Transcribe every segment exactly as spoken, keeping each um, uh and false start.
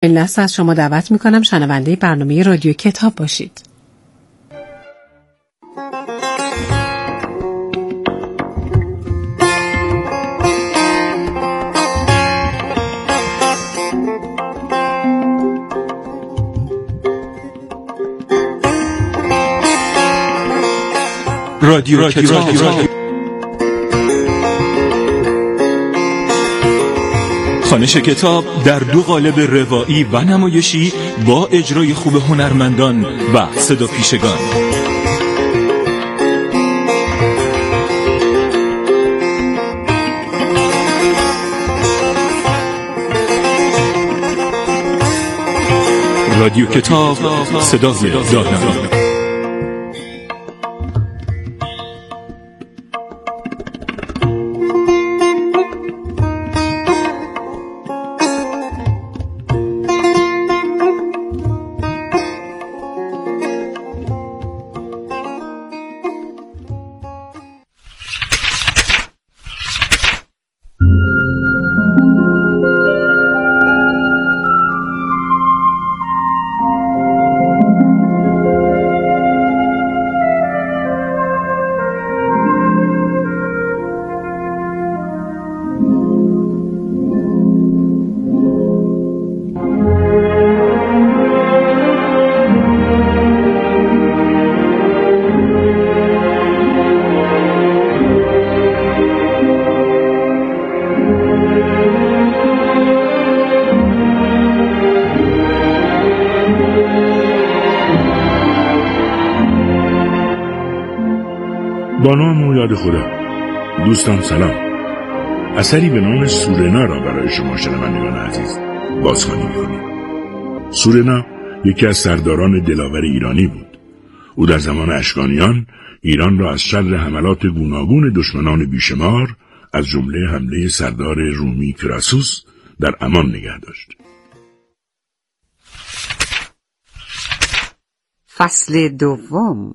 این لحظه از شما دعوت میکنم شنونده برنامه رادیو کتاب باشید. رادیو, رادیو کتاب, کتاب. خوانش کتاب در دو قالب روایی و نمایشی با اجرای خوب هنرمندان و صدا پیشگان. رادیو کتاب، صدای دانایی. با نام و یاد خدا. دوستان سلام. اثری به نام سورنا را برای شما شنوندگان عزیز بازخوانی می‌کنیم. سورنا یکی از سرداران دلاور ایرانی بود. او در زمان اشکانیان ایران را از شر حملات گوناگون دشمنان بیشمار از جمله حمله سردار رومی کراسوس در امان نگه داشت. فصل دوم.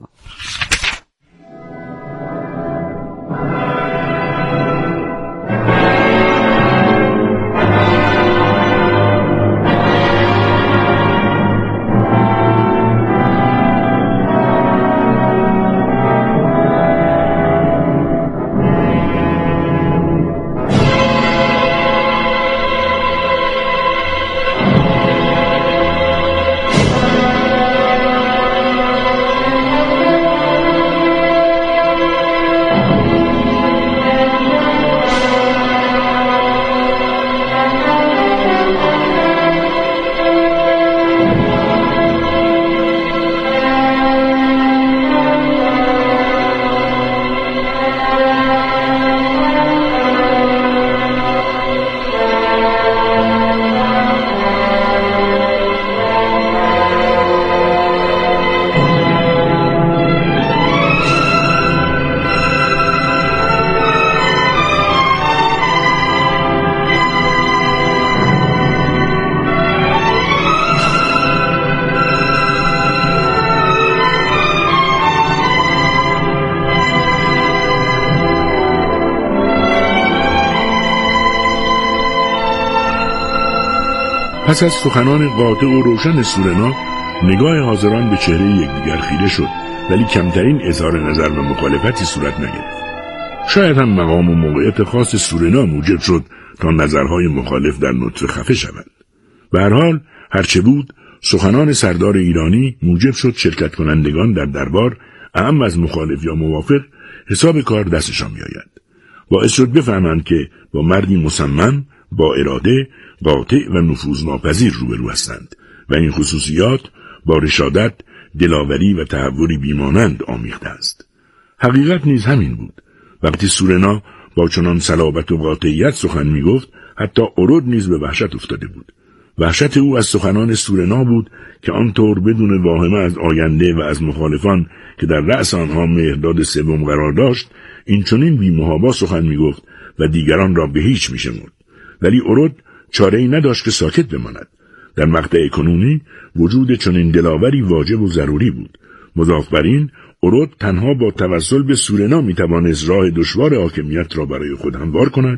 پس از سخنان قاطع و روشن سورنا، نگاه حاضران به چهره یکدیگر خیره شد، ولی کمترین اظهار نظر و مخالفتی صورت نگرفت. شاید هم مقام و موقعیت خاص سورنا موجب شد تا نظرهای مخالف در نطفه خفه شود. به هر حال هرچه بود، سخنان سردار ایرانی موجب شد شرکت کنندگان در دربار اهم از مخالف یا موافق حساب کار دستشان میآید. باعث شد بفهمند که با مردی مصمم، با اراده، قاطع و نفوذناپذیر روبرو هستند و این خصوصیات با رشادت، دلاوری و تحوری بیمانند آمیخته است. حقیقت نیز همین بود. وقتی سورنا با چنان صلابت و قاطعیت سخن می گفت، حتی ارود نیز به وحشت افتاده بود. وحشت او از سخنان سورنا بود که آنطور بدون واهمه از آینده و از مخالفان که در رأس آنها مهرداد سوم قرار داشت، این چنین بی‌محابا سخن می گفت و دیگران را به هیچ می شمرد. ولی ارود چاره‌ای نداشت که ساکت بماند. در مقطع کنونی وجود چنین دلاوری واجب و ضروری بود. مضاف بر این، ارود تنها با توسل به سورنا میتوانست راه دشوار حاکمیت را برای خود هموار کند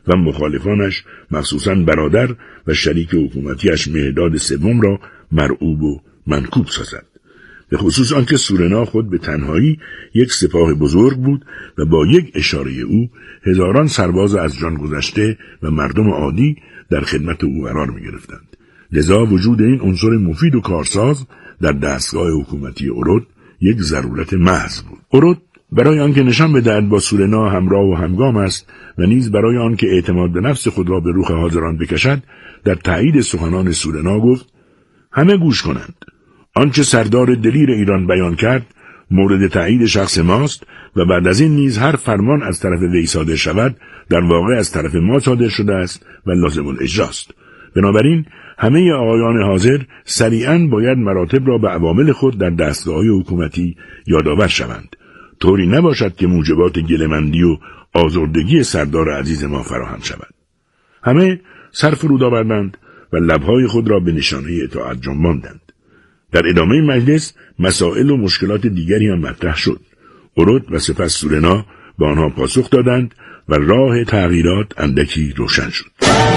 و مخالفانش مخصوصاً برادر و شریک حکومتیش مهرداد سوم را مرعوب و منکوب سازد. به خصوص آنکه سورنا خود به تنهایی یک سپاه بزرگ بود و با یک اشاره او هزاران سرباز از جان گذشته و مردم عادی در خدمت او قرار می گرفتند. لذا وجود این عنصر مفید و کارساز در دستگاه حکومتی اورود یک ضرورت محض بود. اورود برای آنکه نشان بدهد با سورنا همراه و همگام است و نیز برای آنکه اعتماد به نفس خود را به روح حاضران بکشد، در تایید سخنان سورنا گفت: همه گوش کنند. آنچه سردار دلیر ایران بیان کرد مورد تایید شخص ماست و بعد از این نیز هر فرمان از طرف وی صادر شود در واقع از طرف ما صادر شده است و لازم الاجراست. بنابراین همه آقایان حاضر سریعاً باید مراتب را به عوامل خود در دستگاه‌های حکومتی یادآور شوند، طوری نباشد که موجبات گله‌مندی و آزردگی سردار عزیز ما فراهم شود. همه سر فرود آوردند و لب‌های خود را به نشانه اطاعت جنباندند. در ادامه مجلس مسائل و مشکلات دیگری هم مطرح شد. اورود و سپس سورنا به آنها پاسخ دادند و راه تغییرات اندکی روشن شد.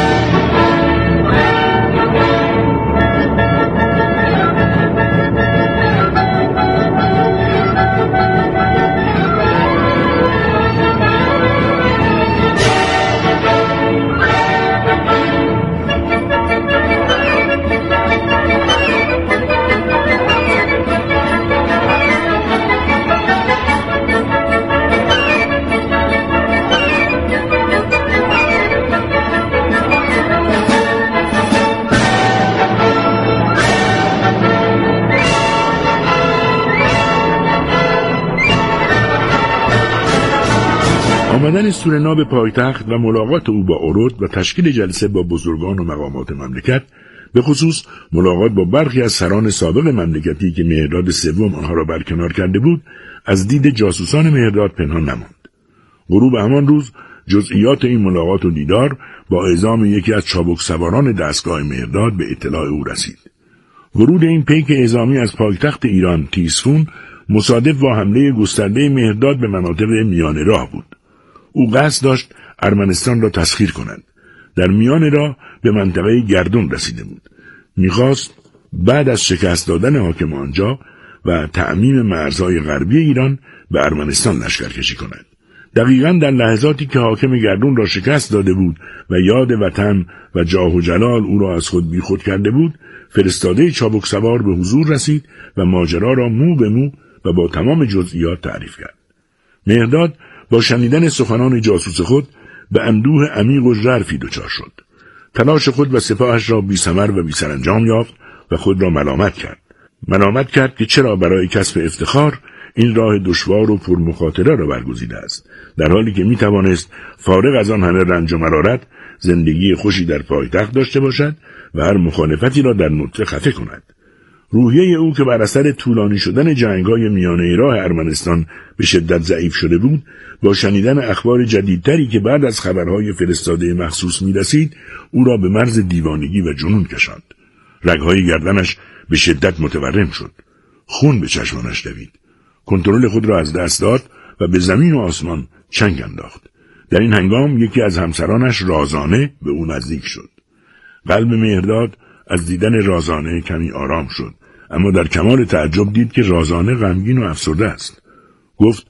آمدن سورنا به پایتخت و ملاقات او با اورود و تشکیل جلسه با بزرگان و مقامات مملکت، به خصوص ملاقات با برخی از سران سابق مملکتی که مهرداد سوم آنها را برکنار کرده بود، از دید جاسوسان مهرداد پنهان نماند. غروب همان روز جزئیات این ملاقات و دیدار با اعزام یکی از چابک سواران دستگاه مهرداد به اطلاع او رسید. ورود این پیک اعزامی از پایتخت ایران تیسفون مصادف با حمله گسترده مهرداد به مناطق میانه راه بود. او قصد داشت ارمنستان را تسخیر کند. در میان راه به منطقه گردون رسیده بود. میخواست بعد از شکست دادن حاکم آنجا و تعمیم مرزهای غربی ایران به ارمنستان لشکرکشی کند. دقیقاً در لحظاتی که حاکم گردون را شکست داده بود و یاد وطن و جاه و جلال او را از خود بیخود کرده بود، فرستاده چابک سوار به حضور رسید و ماجرا را مو به مو و با تمام جزئیات تعریف کرد. مهرداد با شنیدن سخنان جاسوس خود به اندوه عمیق و ژرفی دچار شد. تلاش خود و سپاهش را بی ثمر و بی سرانجام یافت و خود را ملامت کرد. ملامت کرد که چرا برای کسب افتخار این راه دشوار و پرمخاطره را برگزیده است، در حالی که می توانست فارغ از آن همه رنج و مرارت زندگی خوشی در پایتخت داشته باشد و هر مخالفتی را در نطفه خفه کند. روحیه او که بر اثر طولانی شدن جنگ‌های میانه راه ارمنستان به شدت ضعیف شده بود، با شنیدن اخبار جدیدتری که بعد از خبرهای فرستاده مخصوص می‌رسید، او را به مرز دیوانگی و جنون کشاند. رگ‌های گردنش به شدت متورم شد. خون به چشمانش دوید. کنترل خود را از دست داد و به زمین و آسمان چنگ انداخت. در این هنگام یکی از همسرانش رازانه به او نزدیک شد. قلب مهرداد از دیدن رازانه کمی آرام شد، اما در کمال تعجب دید که رازانه غمگین و افسرده است. گفت: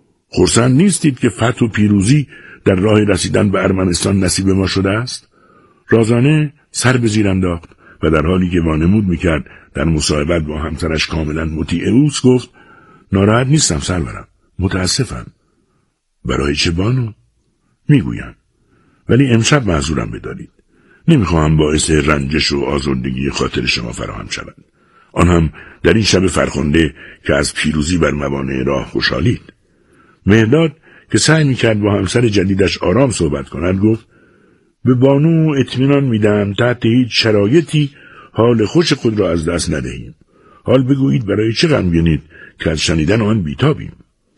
خرسند نیستید که فتح و پیروزی در راه رسیدن به ارمنستان نصیب ما شده است؟ رازانه سر به زیر انداخت و در حالی که وانمود میکرد در مصاحبت با همسرش کاملا مطیع اوست، گفت: ناراحت نیستم سرورم، متاسفم. برای چه بانو؟ میگویم، ولی امشب معذورم بدارید. نمیخواهم باعث رنجش و آزردگی خاطر شما فراهم شود. آن هم در این شب فرخنده که از پیروزی بر موانع راه خوشحالید. مهرداد که سعی میکرد با همسر جدیدش آرام صحبت کند، گفت: به بانو اطمینان میدم تحت هیچ شرایطی حال خوش خود را از دست ندهیم. حال بگویید برای چه غمگینید که از شنیدن آن بیتابیم.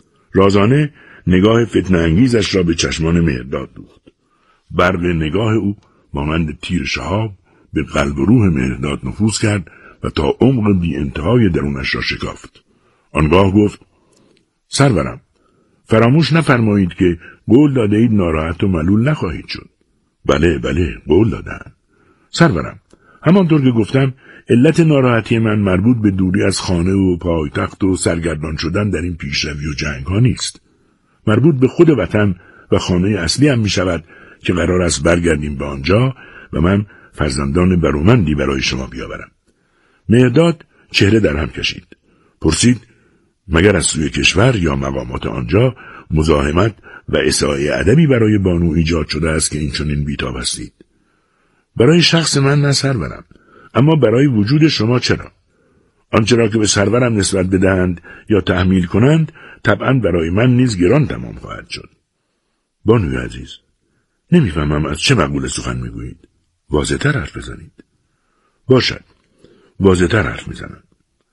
رازانه نگاه فتنه انگیزش را به چشمان مهرداد دوخت. برق نگاه او مانند تیر شهاب به قلب و روح مهرداد نفوذ کرد و تا عمق بی انتهای درونش را شکافت. آنگاه گفت: سرورم، فراموش نفرمایید که قول داده اید ناراحت و ملول نخواهید شد. بله بله قول دادن. سرورم، همانطور که گفتم علت ناراحتی من مربوط به دوری از خانه و پایتخت و سرگردان شدن در این پیشروی و جنگ ها نیست. مربوط به خود وطن و خانه اصلی هم می شود که قرار است برگردیم به آنجا و من فرزندان برومندی برای شما بیاورم. مهرداد چهره در هم کشید. پرسید مگر از سوی کشور یا مقامات آنجا مزاحمت و اساءه ادبی برای بانو ایجاد شده است که این چنین بی‌تاب هستید؟ برای شخص من نه سرورم، اما برای وجود شما چرا؟ آنچه را که به سرورم نسبت بدهند یا تحمیل کنند طبعا برای من نیز گران تمام خواهد شد. بانوی عزیز، نمیفهمم از چه مقوله سخن میگویید. واضح‌تر حرف بزنید. باشد، واضح‌تر حرف میزنم.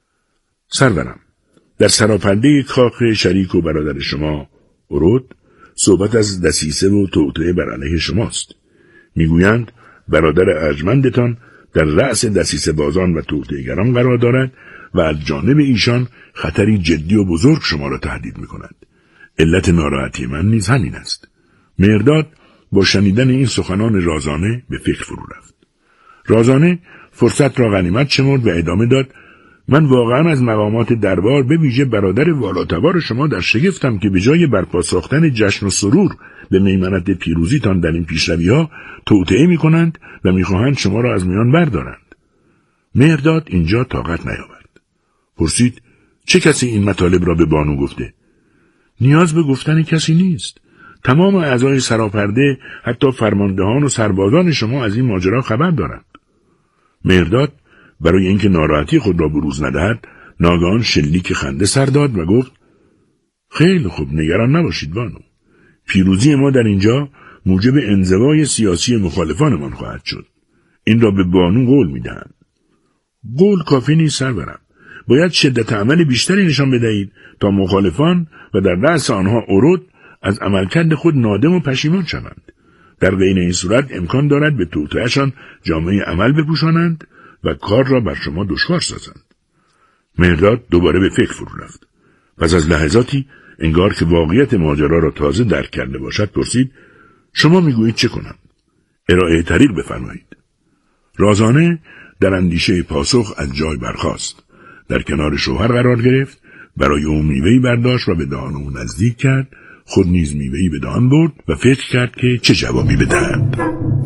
سرورم، در سراپرده کاخ شریک و برادر شما ارود صحبت از دسیسه و توطئه بر علیه شماست. میگویند برادر ارجمندتان در رأس دسیسه بازان و توطئه‌گران قرار دارد و از جانب ایشان خطری جدی و بزرگ شما را تهدید می‌کند. علت ناراحتی من نیز همین است. مهرداد با شنیدن این سخنان رازانه به فکر فرو رفت. رازانه فرصت را غنیمت شمرد و ادامه داد: من واقعا از مقامات دربار به ویژه برادر والاتوار شما در شگفتم که به جای برپا ساختن جشن و سرور به میمنت پیروزیتان در این پیشروی‌ها توطئه می‌کنند و می‌خواهند شما را از میان بردارند. مهرداد اینجا طاقت نیاورد. پرسید: چه کسی این مطالب را به بانو گفته؟ نیاز به گفتن کسی نیست. تمام اعضای سراپرده، حتی فرماندهان و سربازان شما از این ماجرا خبر دارند. مهرداد برای اینکه ناراحتی خود را بروز ندهد ناگهان شلیک خنده سر داد و گفت: خیلی خوب، نگران نباشید بانو. پیروزی ما در اینجا موجب انزوای سیاسی مخالفانمان خواهد شد. این را به بانو قول میدهم. قول کافی نیست سرورم. باید شدت عمل بیشتری نشان بدهید تا مخالفان و در رأس آنها ارود از عملکرد خود نادم و پشیمان شوند. در غیر این صورت امکان دارد به توطئه‌شان جامعه عمل بپوشانند و کار را بر شما دشوار سازند. مهرداد دوباره به فکر فرو رفت. پس از لحظاتی انگار که واقعیت ماجرا را تازه درک کرده باشد پرسید: شما میگویید چه کنم؟ ارائه طریق بفرمایید. رازانه در اندیشه پاسخ از جای برخاست. در کنار شوهر قرار گرفت، برای او میوه‌ای برداشت و به دهان او نزدیک کرد. خود نیز میوه‌ای به دهان برد و فکر کرد که چه جوابی بدهد.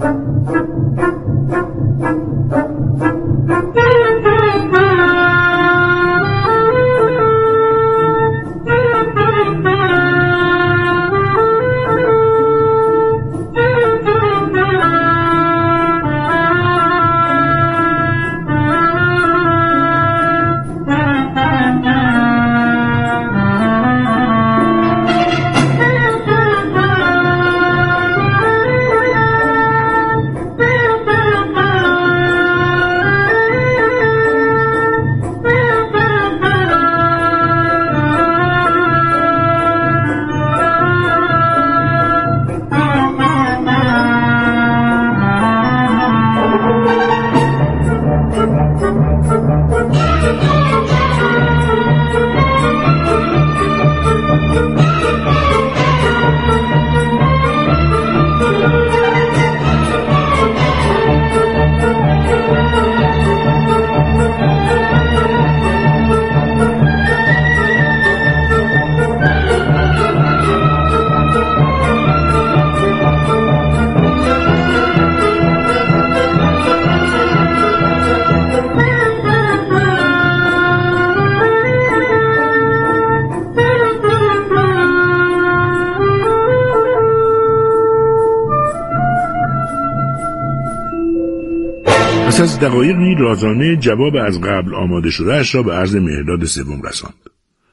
پس از دقایقی رازانه جواب از قبل آماده شده اش را به عرض مهرداد سوم رساند.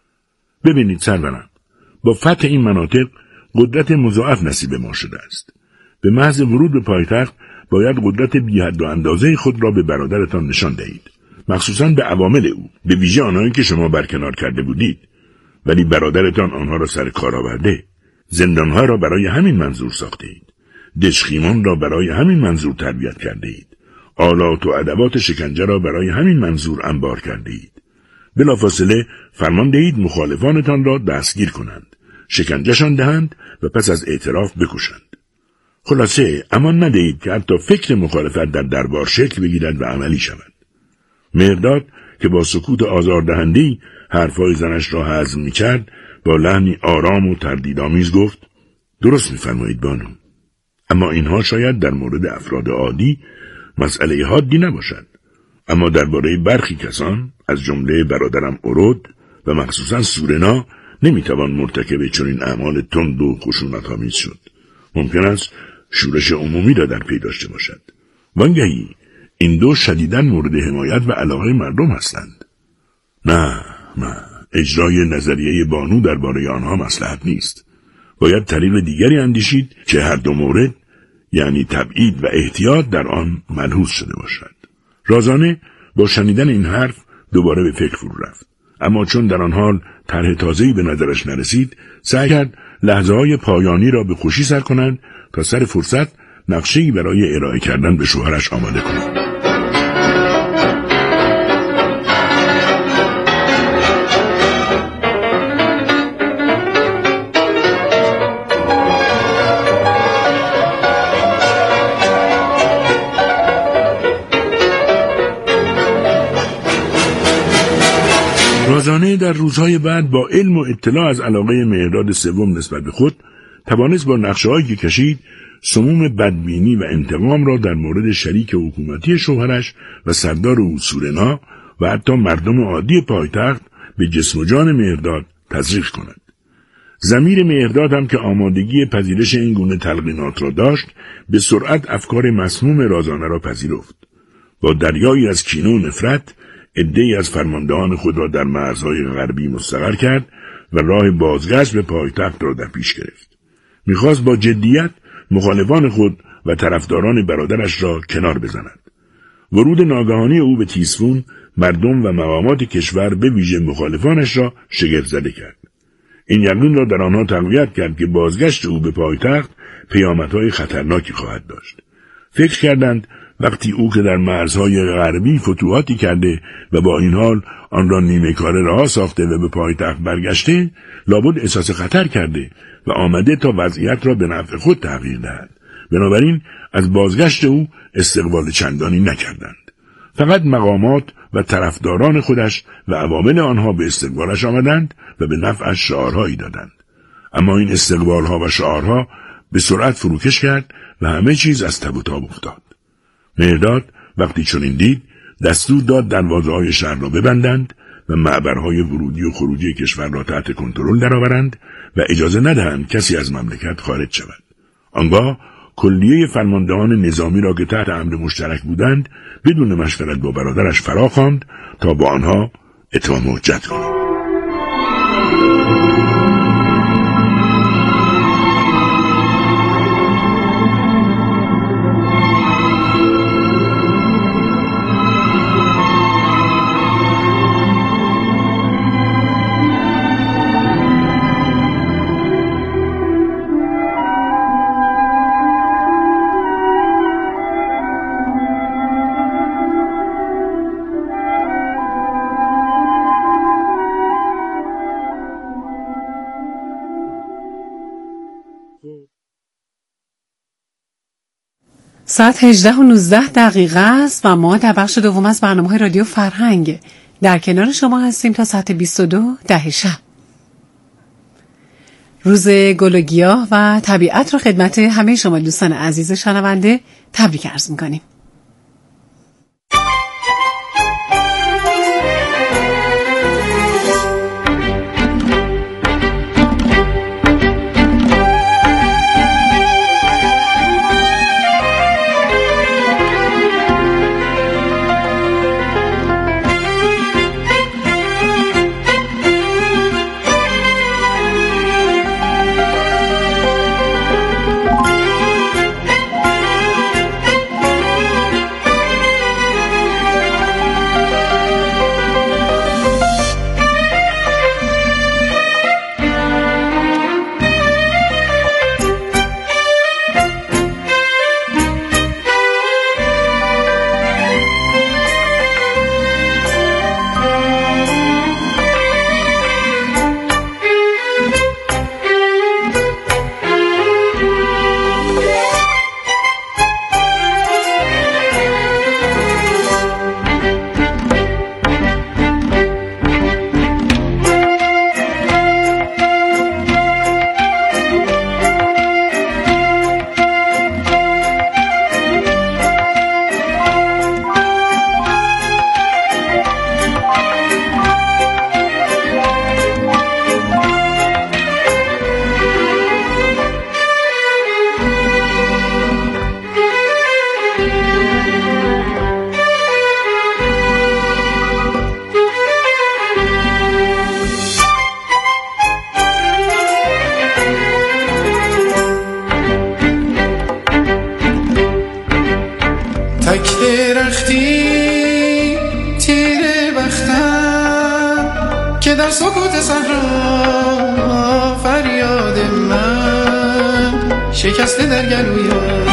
ببینید سرورم، با فتح این مناطق قدرت مضاعف نصیب ما شده است. به محض ورود به پایتخت باید قدرت بی حد و اندازه خود را به برادرتان نشان دهید، مخصوصاً به عوامل او، به ویژه آنهایی که شما برکنار کرده بودید. ولی برادرتان آنها را سر کار آورده. زندانها را برای همین منظور ساخته اید. دشخیمان را برای همین منظور تربیت کرده اید. آلات و ادوات شکنجه را برای همین منظور انبار کرده اید. بلافاصله فرمان دهید مخالفانتان را دستگیر کنند، شکنجهشان دهند و پس از اعتراف بکشند. خلاصه امان ندهید که حتی فکر مخالفت در دربار شکل بگیرد و عملی شود. مهرداد که با سکوت آزاردهنده‌ای حرفای زنش را هضم می‌کرد، با لحنی آرام و تردیدآمیز گفت: درست می‌فرمایید بانو، اما اینها شاید در مورد افراد عادی مسئله حادی نباشد، اما درباره برخی کسان از جمله برادرم اورود و مخصوصا سورنا نمیتوان مرتکب چنین اعمال تند و خشونت‌آمیز شد. ممکن است شورش عمومی را در پی داشته باشد. وانگهی این دو شدیداً مورد حمایت و علاقه مردم هستند. نه نه اجرای نظریه بانو درباره آنها مصلحت نیست. باید طریق دیگری اندیشید که هر دو مورد، یعنی تبعید و احتیاط، در آن ملحوظ شده باشد. رازانه با شنیدن این حرف دوباره به فکر فرو رفت، اما چون در آن حال طرح تازه‌ای به نظرش نرسید، سعی کرد لحظه‌های پایانی را به خوشی سر کنند تا سر فرصت نقشه‌ای برای ارائه کردن به شوهرش آماده کند. رازانه در روزهای بعد با علم و اطلاع از علاقه مهرداد سوم نسبت به خود توانست با نقشه‌هایی که کشید سموم بدبینی و انتقام را در مورد شریک حکومتی شوهرش و سردار او سورنا و حتی مردم عادی پایتخت به جسم و جان مهرداد تزریق کند. ضمیر مهرداد هم که آمادگی پذیرش این گونه تلقینات را داشت، به سرعت افکار مسموم رازانه را پذیرفت. با دریایی از کینه و نفرت عده‌ای از فرماندهان خود را در مرزهای غربی مستقر کرد و راه بازگشت به پایتخت را در پیش گرفت. می‌خواست با جدیت مخالفان خود و طرفداران برادرش را کنار بزند. ورود ناگهانی او به تیسفون مردم و مقامات کشور به ویژه مخالفانش را شگفت زده کرد. این یقین را در آنها تقویت کرد که بازگشت او به پایتخت پیامدهای خطرناکی خواهد داشت. فکر کردند وقتی او که در مرزهای غربی فتوحاتی کرده و با این حال آن را نیمه کاره رها ساخته و به پایتخت برگشته، لابد احساس خطر کرده و آمده تا وضعیت را به نفع خود تغییر دهد. بنابراین از بازگشت او استقبال چندانی نکردند. فقط مقامات و طرفداران خودش و عوامل آنها به استقبالش آمدند و به نفعش شعارهایی دادند. اما این استقبالها و شعارها به سرعت فروکش کرد و همه چیز از تب و تاب افتاد. مهرداد وقتی چنین دید، دستور داد دروازه‌های شهر را ببندند و معبرهای ورودی و خروجی کشور را تحت کنترل درآورند و اجازه ندهند کسی از مملکت خارج شود. آنگاه کلیه فرماندهان نظامی را که تحت امر مشترک بودند بدون مشورت با برادرش فرا خواند تا با آنها اتمام حجت کند. ساعت هجده و نوزده دقیقه است و ما در بخش دوم از برنامه رادیو فرهنگ در کنار شما هستیم تا ساعت بیست و دو ده شب. روز گل و گیاه و طبیعت را خدمت همه شما دوستان عزیز شنونده تبریک عرض می‌کنیم. در سکوت صحرا فریاد من شکسته در گلویم.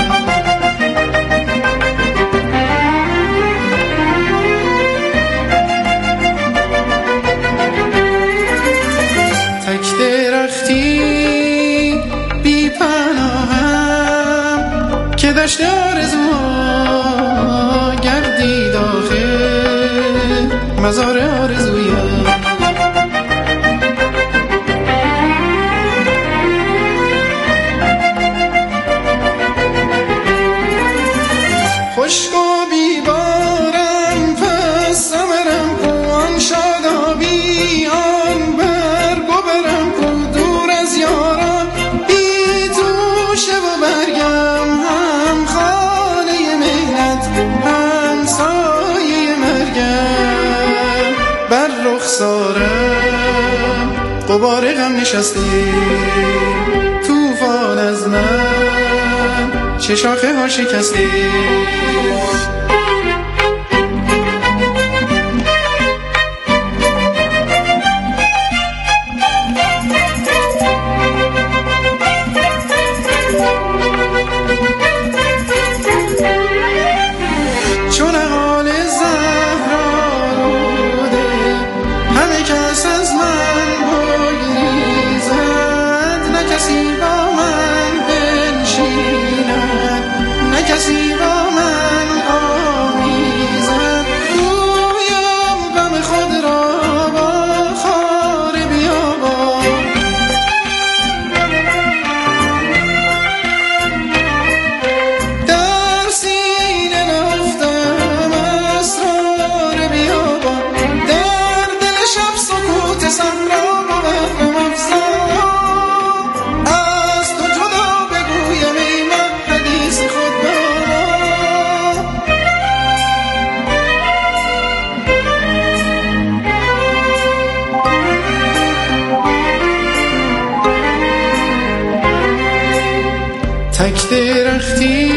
تک درختی بی پناهم که دشت آرزوها گردی داخل مزار آرزویم. خشک و بیبارم پس ثمرم کو آن شادابی آن برگ و برم کو دور از یاران بی توشه و برگم هم خانه مهنت هم سایه مرگم. بر رخسارم غبار غم نشسته طوفان از من چه شاخه ها شکسته. چون حال زهرا روده همه کس از من بگریزد نه کسی با من بنشیند نه کسی با من آمیزد. گویم غم خود را با خار بیابان در سینه نهفتم اسرار بیابان. در دل شب سکوت صحرا بود غم افزا از تو جدا بگویم ای من حدیث خود با. تک درختی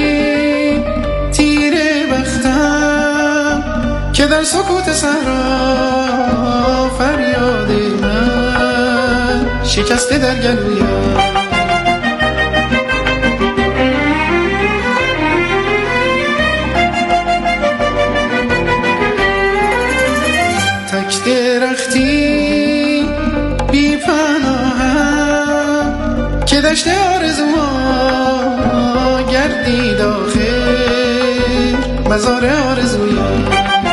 تیره بختم که در سکوت صحرا فریاد من شکسته در گلویم. تک درختی بی پناهم که دشت آرزوها گردی داخل مزار آرزویم.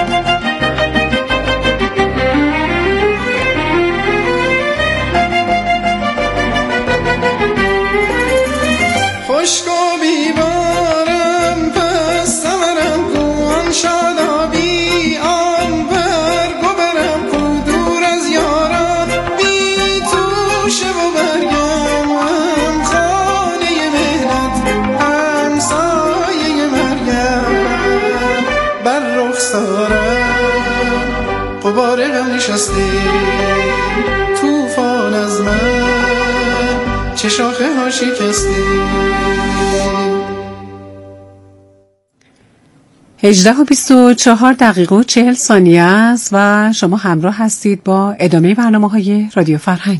خشک و بیبارم پس ثمرم کو آن شادابی آن برگ و برم کو دور از یاران بی توشه و برگم هم خانه مهنت هم سایه مرگم. بر رخسارم غبار غم نشسته طوفان از من چه شاخه ها شکسته. هجده و بیست و چهار دقیقه و چهل ثانیه است و شما همراه هستید با ادامه برنامه های رادیو فرهنگ.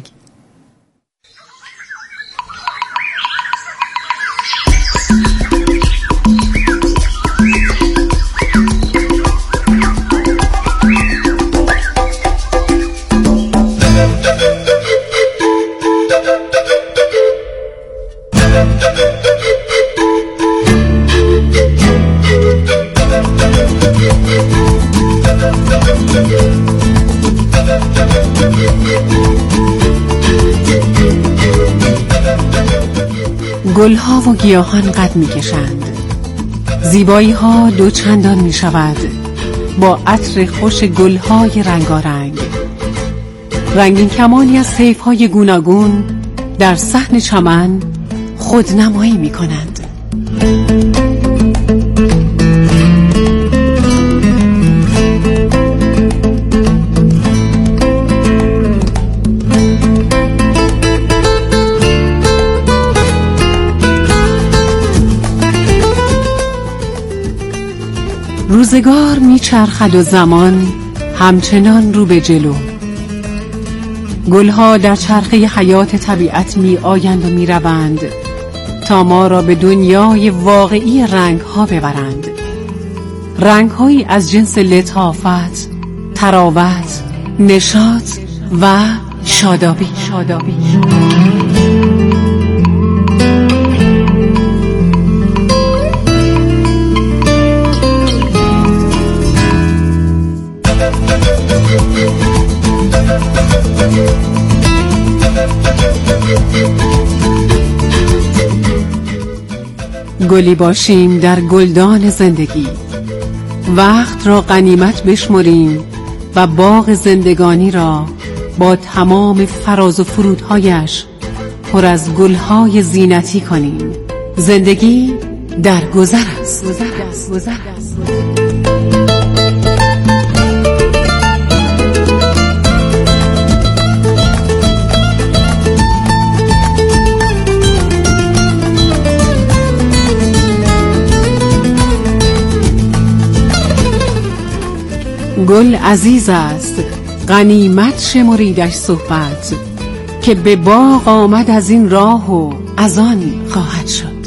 گلها و گیاهان قد می کشند، زیبایی ها دو چندان می شود با عطر خوش گلهای رنگارنگ. رنگین کمانی از طیف‌های گوناگون در صحن چمن خودنمایی می کنند. روزگار میچرخد و زمان همچنان رو به جلو. گلها در چرخه حیات طبیعت می آیند و می روند تا ما را به دنیای واقعی رنگها ببرند. رنگهایی از جنس لطافت، تراوت، نشاط و شادابی. شادابی. گلی باشیم در گلدان زندگی، وقت را غنیمت بشمریم و باغ زندگانی را با تمام فراز و فرودهایش پر از گلهای زینتی کنیم. زندگی در گذر است. گذر است. گذر است. گل عزیز است، غنیمت شمریدش صحبت، که به باغ آمد از این راه و از آن خواهد شد.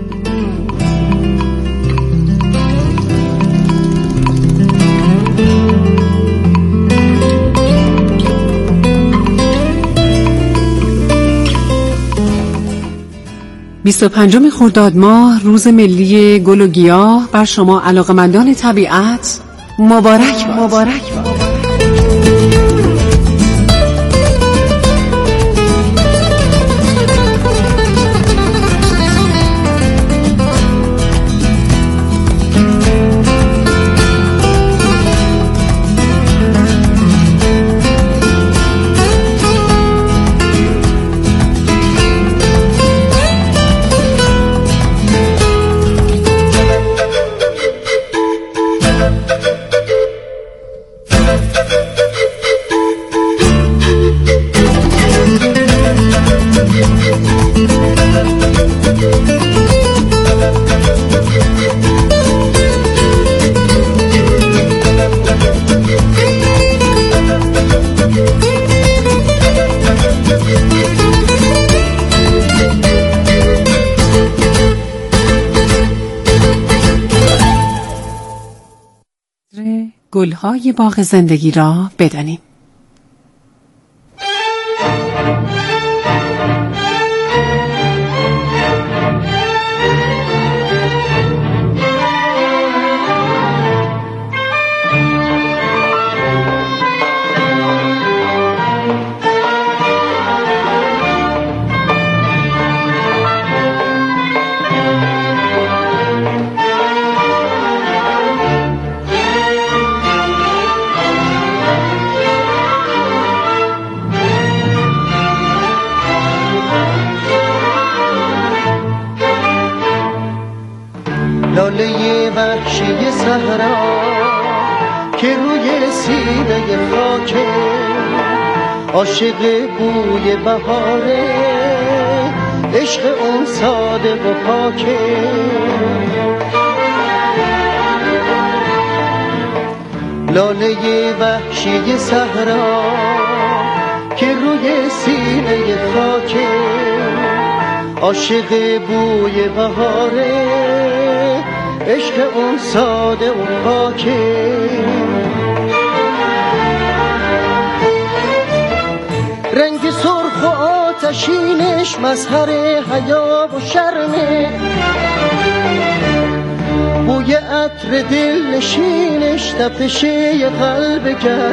بیست و پنجم خرداد ماه، روز ملی گل و گیاه، بر شما علاقمندان طبیعت مبارک باد. مبارک باد. گلهای باغ زندگی را بدانیم. لاله وحشی صحرا که روی سینه خاکه، عاشق بوی بهاره، عشق اون ساده و پاکه. لاله وحشی صحرا که روی سینه خاکه، عاشق بوی بهاره، عشق اون ساده و پاکه. رنگ سرخ و آتشینش مظهر حیا و شرمه، بوی عطر دل نشینش تپش قلب گرم.